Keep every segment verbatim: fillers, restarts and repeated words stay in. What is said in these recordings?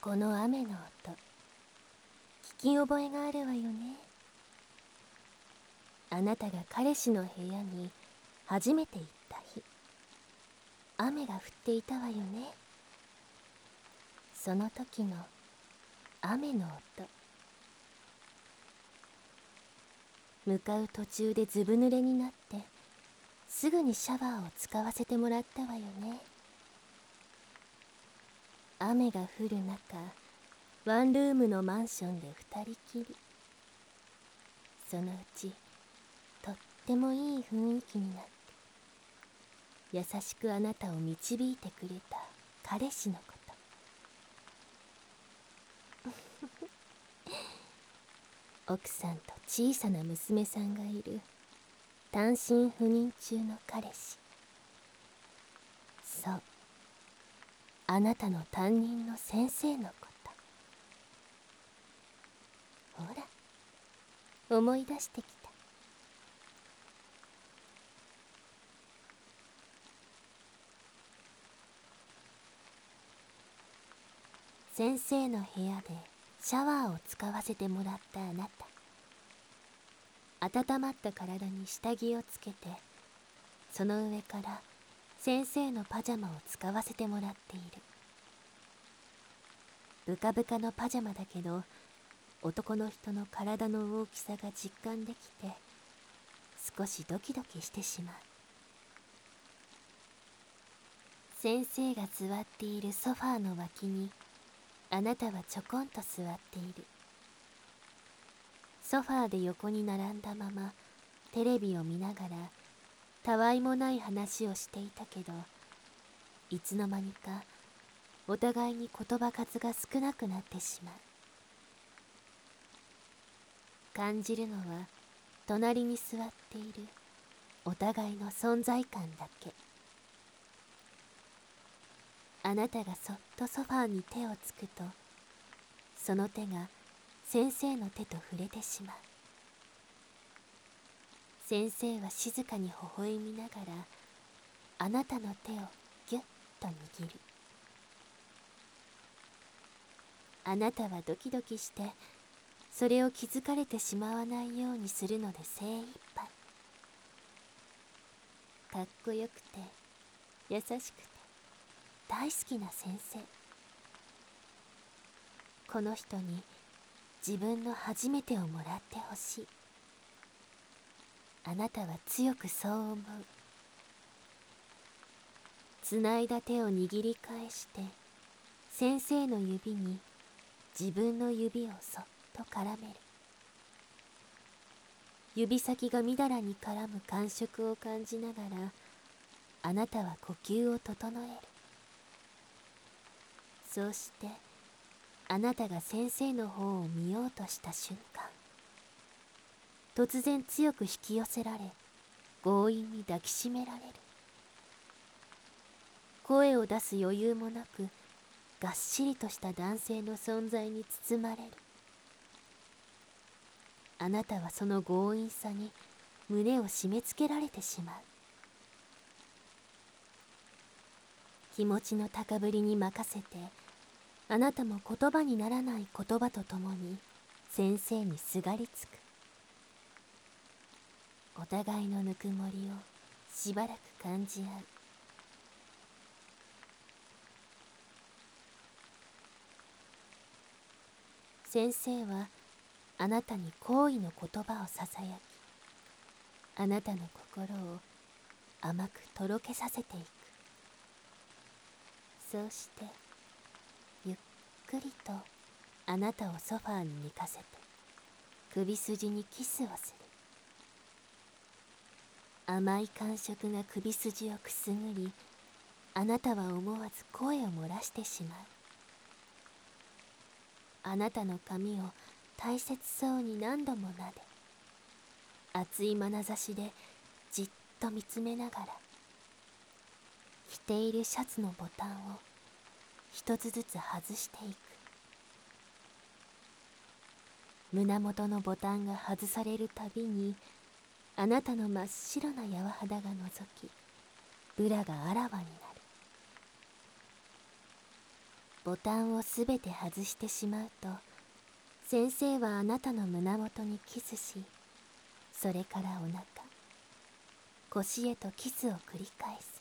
この雨の音、聞き覚えがあるわよね。あなたが彼氏の部屋に初めて行った日、雨が降っていたわよね。その時の雨の音。向かう途中でずぶ濡れになってすぐにシャワーを使わせてもらったわよね。雨が降る中、ワンルームのマンションで二人きり。そのうちとってもいい雰囲気になって、優しくあなたを導いてくれた彼氏のこと。奥さんと小さな娘さんがいる単身赴任中の彼氏。そう、あなたの担任の先生のこと。ほら、思い出してきた。先生の部屋でシャワーを使わせてもらったあなた。温まった体に下着をつけて、その上から先生のパジャマを使わせてもらっている。ブカブカのパジャマだけど、男の人の体の大きさが実感できて、少しドキドキしてしまう。先生が座っているソファーの脇に、あなたはちょこんと座っている。ソファーで横に並んだままテレビを見ながらたわいもない話をしていたけど、いつの間にかお互いに言葉数が少なくなってしまう。感じるのは隣に座っているお互いの存在感だけ。あなたがそっとソファーに手をつくと、その手が先生の手と触れてしまう。先生は静かに微笑みながらあなたの手をぎゅっと握る。あなたはドキドキしてそれを気づかれてしまわないようにするので精一杯。かっこよくて優しくて大好きな先生。この人に自分の初めてをもらってほしい。あなたは強くそう思う。つないだ手を握り返して先生の指に自分の指をそっと絡める。指先がみだらに絡む感触を感じながらあなたは呼吸を整える。そうしてあなたが先生の方を見ようとした瞬間、突然強く引き寄せられ強引に抱きしめられる。声を出す余裕もなくがっしりとした男性の存在に包まれる。あなたはその強引さに胸を締め付けられてしまう。気持ちの高ぶりに任せて、あなたも言葉にならない言葉とともに先生にすがりつく。お互いのぬくもりをしばらく感じ合う。先生はあなたに好意の言葉をささやき、あなたの心を甘くとろけさせていく。そうしてゆっくりとあなたをソファーに寝かせて首筋にキスをする。甘い感触が首筋をくすぐり、あなたは思わず声を漏らしてしまう。あなたの髪を大切そうに何度も撫で、熱い眼差しでじっと見つめながら、着ているシャツのボタンを一つずつ外していく。胸元のボタンが外されるたびにあなたの真っ白な柔肌がのぞき、ブラがあらわになる。 ボタンをすべて外してしまうと、先生はあなたの胸元にキスし、それからお腹、腰へとキスを繰り返す。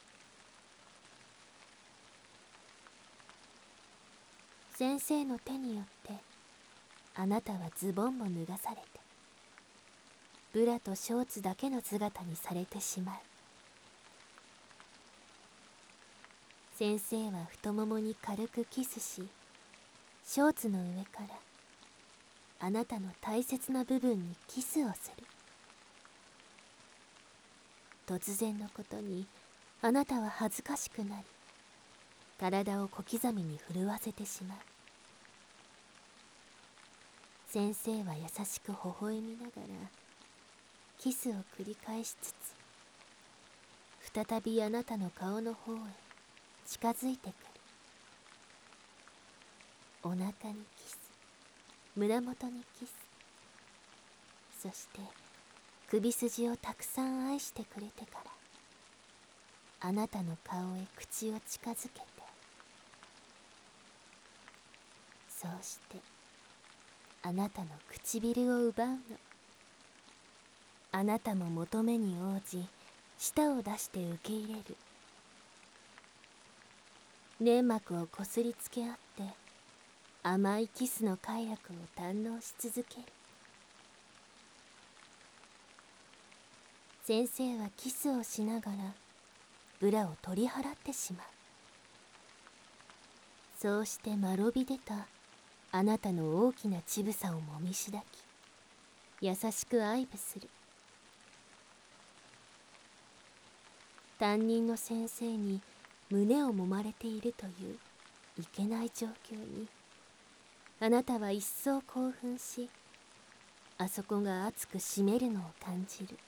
先生の手によってあなたはズボンも脱がされて、ブラとショーツだけの姿にされてしまう。先生は太ももに軽くキスし、ショーツの上からあなたの大切な部分にキスをする。突然のことにあなたは恥ずかしくなり、体を小刻みに震わせてしまう。先生は優しく微笑みながらキスを繰り返しつつ、再びあなたの顔の方へ近づいてくる。お腹にキス、胸元にキス、そして首筋をたくさん愛してくれてから、あなたの顔へ口を近づけて、そうしてあなたの唇を奪うの。あなたも求めに応じ舌を出して受け入れる。粘膜をこすりつけ合って甘いキスの快楽を堪能し続ける。先生はキスをしながらブラを取り払ってしまう。そうしてまろび出たあなたの大きな乳房をもみしだき、優しく愛撫する。担任の先生に胸を揉まれているといういけない状況に、あなたは一層興奮し、あそこが熱く締めるのを感じる。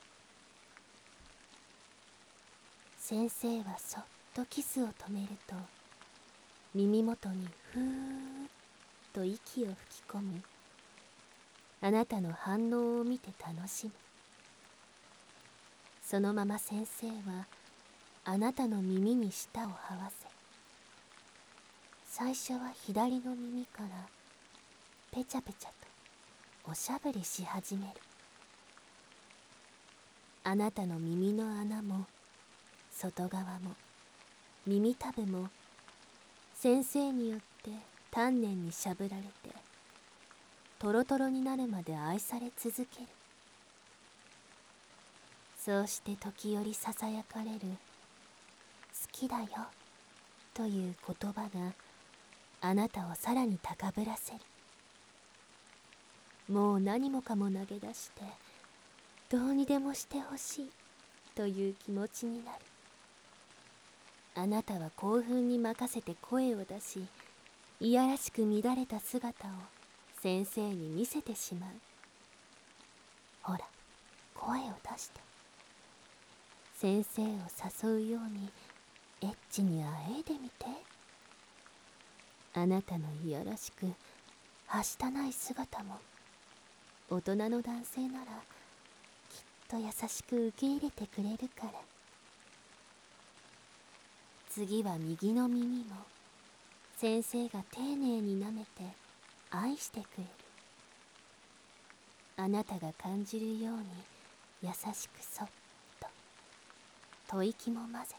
先生はそっとキスを止めると、耳元にふーっと息を吹き込む。あなたの反応を見て楽しむ。そのまま先生はあなたの耳に舌を這わせ、最初は左の耳からペチャペチャとおしゃぶりし始める。あなたの耳の穴も外側も耳たぶも先生によって丹念にしゃぶられて、トロトロになるまで愛され続ける。そうして時折ささやかれる好きだよという言葉があなたをさらに高ぶらせる。もう何もかも投げ出してどうにでもしてほしいという気持ちになる。あなたは興奮に任せて声を出し、いやらしく乱れた姿を先生に見せてしまう。ほら、声を出して。先生を誘うようにエッチにあえいでみて。あなたのいやらしくはしたない姿も大人の男性ならきっと優しく受け入れてくれるから。次は右の耳も先生が丁寧に舐めて愛してくれる。あなたが感じるように優しくそっと吐息も混ぜて。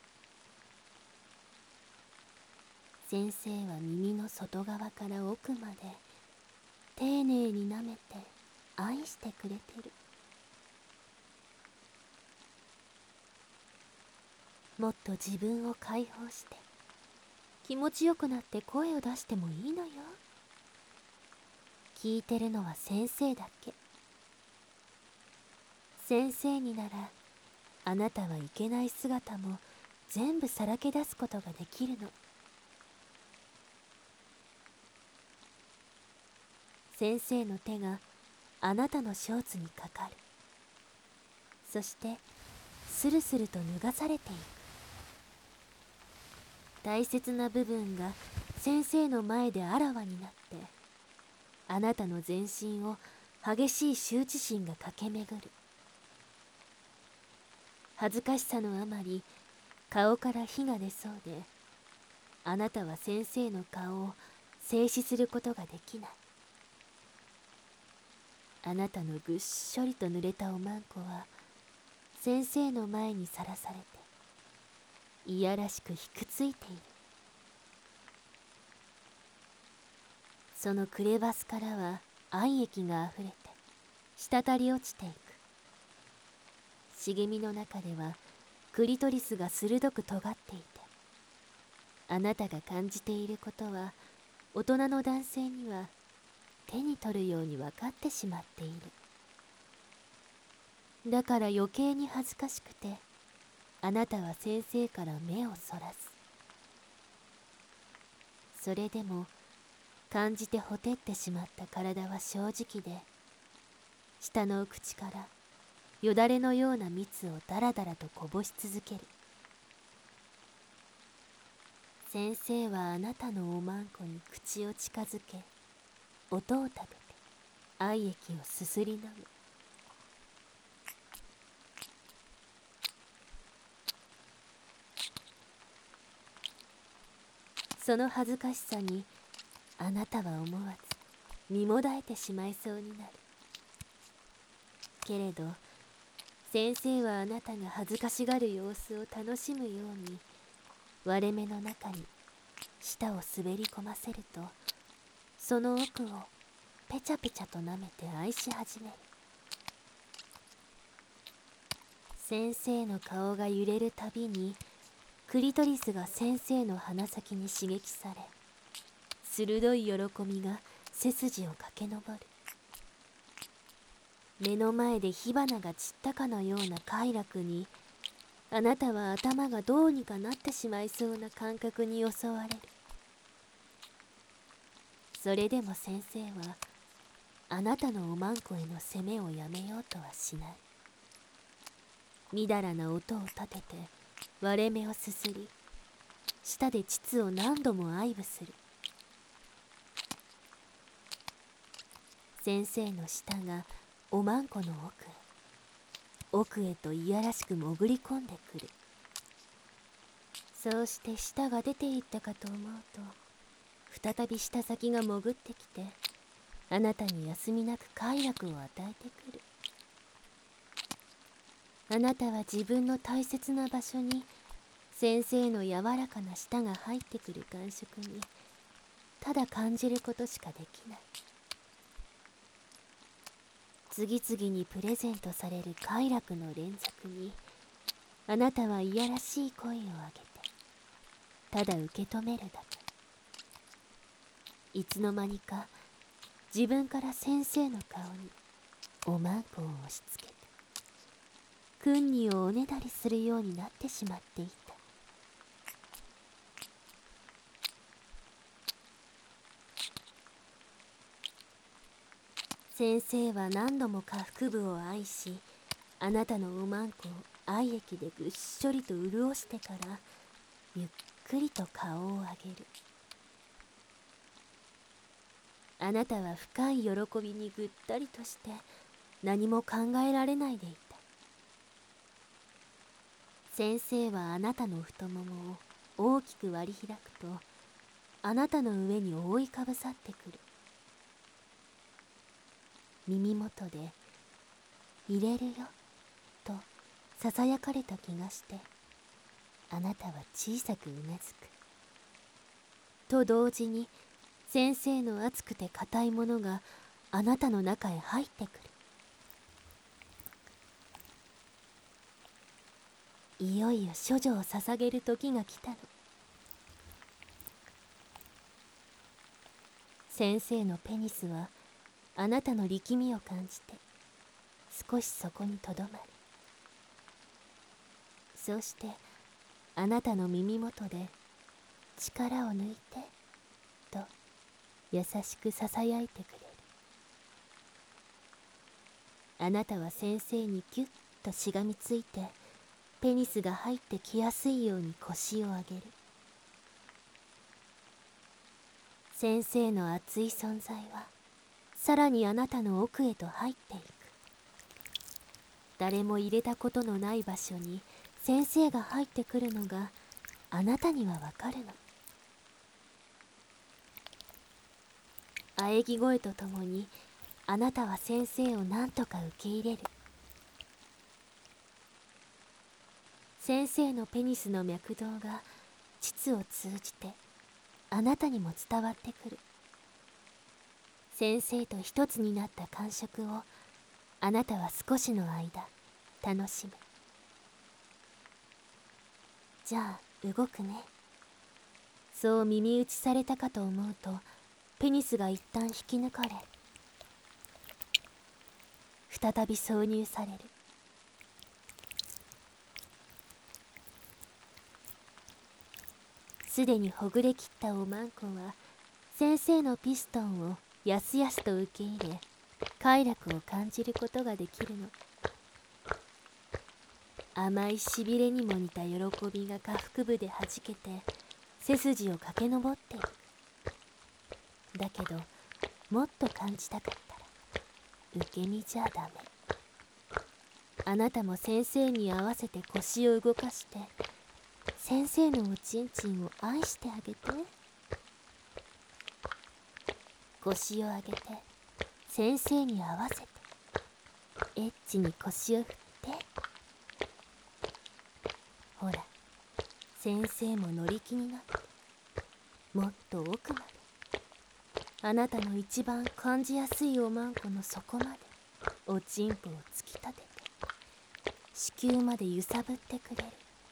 先生は耳の外側から奥まで丁寧に舐めて愛してくれてる。もっと自分を解放して気持ちよくなって声を出してもいいのよ。聞いてるのは先生だけ。先生にならあなたはいけない姿も全部さらけ出すことができるの。先生の手があなたのショーツにかかる。そしてスルスルと脱がされていく。大切な部分が先生の前であらわになって、あなたの全身を激しい羞恥心が駆け巡る。恥ずかしさのあまり顔から火が出そうで、 あなたは先生の顔を静止することができない。あなたのぐっしょりと濡れたおまんこは先生の前にさらされていやらしくひくついている。そのクレバスからは愛液があふれて滴り落ちていく。茂みの中ではクリトリスが鋭く尖っていて、あなたが感じていることは大人の男性には手に取るように分かってしまっている。だから余計に恥ずかしくて、あなたは先生から目をそらす。それでも感じてほてってしまった体は正直で、下の口からよだれのような蜜をだらだらとこぼし続ける。先生はあなたのおまんこに口を近づけ、音を立てて愛液をすすり飲む。その恥ずかしさにあなたは思わず身もだえてしまいそうになる。けれど先生はあなたが恥ずかしがる様子を楽しむように割れ目の中に舌を滑り込ませると、その奥をペチャペチャと舐めて愛し始める。先生の顔が揺れるたびにクリトリスが先生の鼻先に刺激され、鋭い喜びが背筋を駆け上る。目の前で火花が散ったかのような快楽に、あなたは頭がどうにかなってしまいそうな感覚に襲われる。それでも先生はあなたのおまんこへの攻めをやめようとはしない。みだらな音を立てて割れ目をすすり、舌で膣を何度も愛撫する。先生の舌がおまんこの奥へ奥へといやらしく潜り込んでくる。そうして舌が出ていったかと思うと、再び舌先が潜ってきて、あなたに休みなく快楽を与えてくる。あなたは自分の大切な場所に先生の柔らかな舌が入ってくる感触にただ感じることしかできない。次々にプレゼントされる快楽の連続に、あなたはいやらしい声を上げてただ受け止めるだけ。いつの間にか自分から先生の顔におまんこを押し付けて君にをおねだりするようになってしまっていた。先生は何度も下腹部を愛し、あなたのおまんこを愛液でぐっしょりと潤してからゆっくりと顔を上げる。あなたは深い喜びにぐったりとして何も考えられないでいた。先生はあなたの太ももを大きく割り開くと、あなたの上に覆いかぶさってくる。耳元で入れるよとささやかれた気がして、あなたは小さくうなずく。と同時に先生の熱くて硬いものがあなたの中へ入ってくる。いよいよ処女を捧げる時が来たの。先生のペニスはあなたの力みを感じて少しそこにとどまる。そうしてあなたの耳元で力を抜いてと優しくささやいてくれる。あなたは先生にギュッとしがみついてペニスが入ってきやすいように腰を上げる。先生の熱い存在はさらにあなたの奥へと入っていく。誰も入れたことのない場所に先生が入ってくるのがあなたにはわかるの。 喘ぎ声とともにあなたは先生を何とか受け入れる。先生のペニスの脈動が膣を通じてあなたにも伝わってくる。先生と一つになった感触をあなたは少しの間楽しむ。じゃあ動くね。そう耳打ちされたかと思うとペニスが一旦引き抜かれ再び挿入される。すでにほぐれきったおまんこは先生のピストンをやすやすと受け入れ快楽を感じることができるの。甘いしびれにも似た喜びが下腹部ではじけて背筋を駆け上っている。だけどもっと感じたかったら受け身じゃダメ。あなたも先生に合わせて腰を動かして先生のおちんちんを愛してあげて。腰を上げて先生に合わせてエッチに腰を振って。ほら先生も乗り気になってもっと奥まであなたの一番感じやすいおまんこの底までおちんぽを突き立てて子宮まで揺さぶってくれる。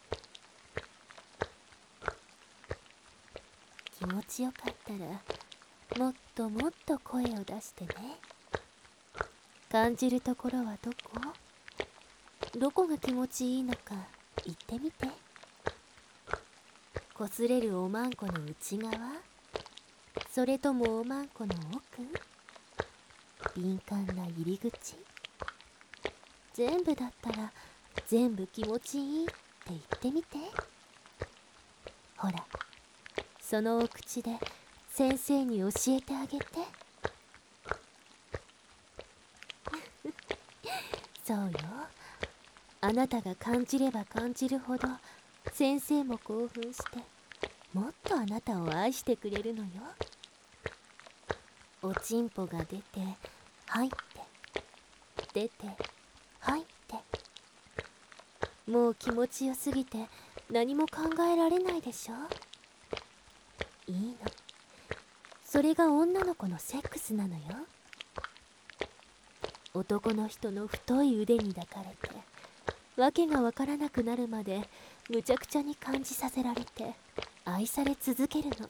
気持ちよかったらもっともっと声を出してね。感じるところはどこ？どこが気持ちいいのか言ってみて。こすれるおまんこの内側？それともおまんこの奥？敏感な入り口？全部だったら全部気持ちいいって言ってみて。ほらそのお口で先生に教えてあげて。そうよ。あなたが感じれば感じるほど先生も興奮してもっとあなたを愛してくれるのよ。おちんぽが出て入って出て入って。もう気持ちよすぎて何も考えられないでしょ。いいの。それが女の子のセックスなのよ。男の人の太い腕に抱かれてわけがわからなくなるまでむちゃくちゃに感じさせられて愛され続けるの。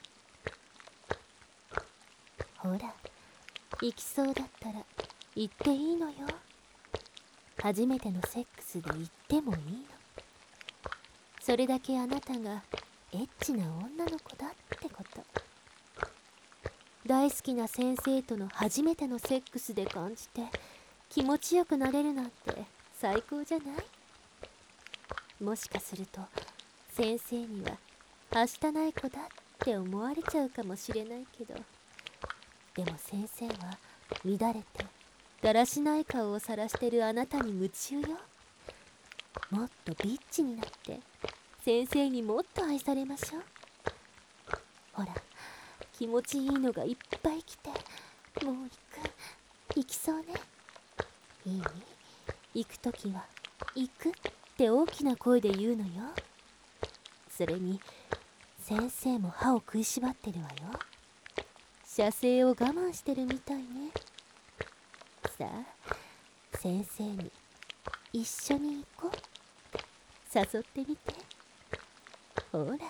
ほら行きそうだったら行っていいのよ。初めてのセックスで行ってもいいの。それだけあなたがエッチな女の子だってこと。大好きな先生との初めてのセックスで感じて気持ちよくなれるなんて最高じゃない？もしかすると先生にははしたない子だって思われちゃうかもしれないけど、でも先生は乱れてだらしない顔をさらしてるあなたに夢中よ。もっとビッチになって先生にもっと愛されましょう。ほら気持ちいいのがいっぱい来てもう行く行きそうね。いい？行くときは行くって大きな声で言うのよ。それに先生も歯を食いしばってるわよ。射精を我慢してるみたいね。さあ先生に一緒に行こう。誘ってみて。ほら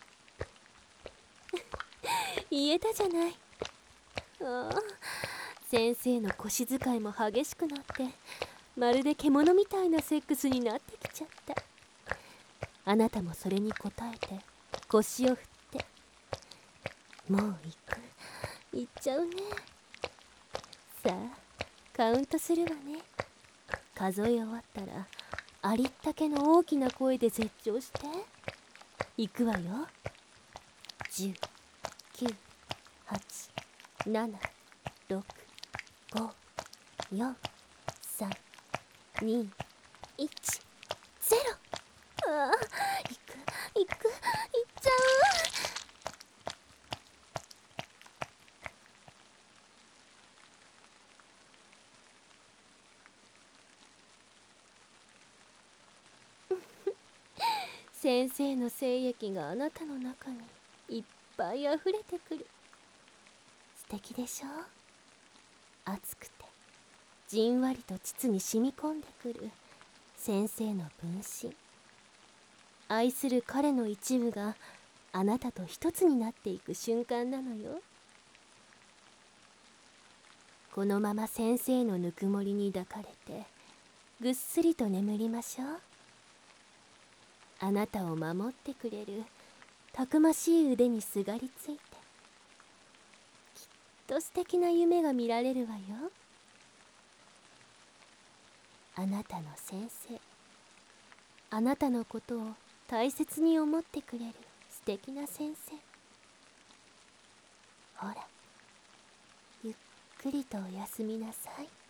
言えたじゃない。ああ先生の腰使いも激しくなってまるで獣みたいなセックスになってきちゃった。あなたもそれに応えて腰を振って。もう行く行っちゃうね。さあカウントするわね。数え終わったらありったけの大きな声で絶叫して。行くわよ。じゅう、きゅう、はち、なな、ろく、ご、よん、さん、に、いち、ゼロ。ああ、行く、行く、行っちゃう。 先生の精液があなたの中にいっぱいあふれてくる。素敵でしょ。熱くてじんわりと膣に染み込んでくる先生の分身。愛する彼の一部があなたと一つになっていく瞬間なのよ。このまま先生のぬくもりに抱かれてぐっすりと眠りましょう。あなたを守ってくれるたくましい腕にすがりついて、きっと素敵な夢が見られるわよ。あなたの先生、あなたのことを大切に思ってくれる素敵な先生。ほら、ゆっくりとおやすみなさい。